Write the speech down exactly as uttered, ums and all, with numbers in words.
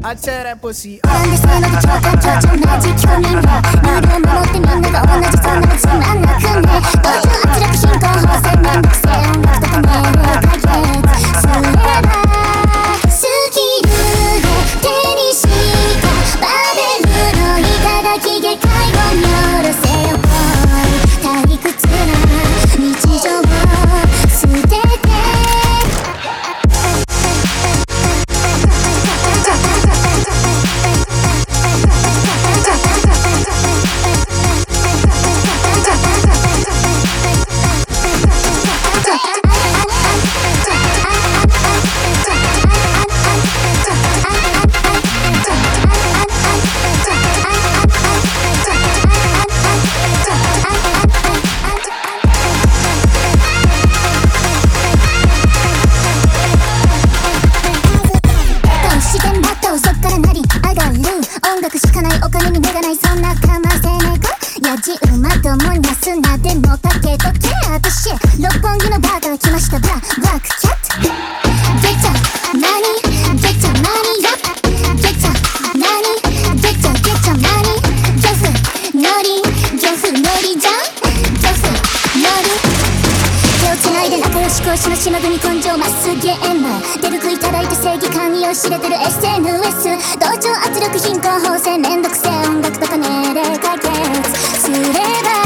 Achera pussy なんでそういうのとちょっとちょっと同じ興味ねルールを守ってみんなが同じそんなのつまんなくね同調圧力進行法制めんどくせえ音楽とかね解決すればスキルで手にしたバベルの頂下界を見下ろせよ退屈な日常を捨てて音楽しかないお金に目がないそんなかませ猫やじ馬どもにゃすなでもかけとけ私六本木のバーから来ましたブラブラックキャットゲッチャマニゲッチャマニラッゲッチャマニゲッチャゲッチャマニギョフノリギョフノリじゃんギョフノリ手をつないで仲良し講師の島国根性マスゲーム出るくいただいて正義感にを知れてる エスエヌエス 同調圧力貧困法制めんどくせえ音楽とかねで解決すれば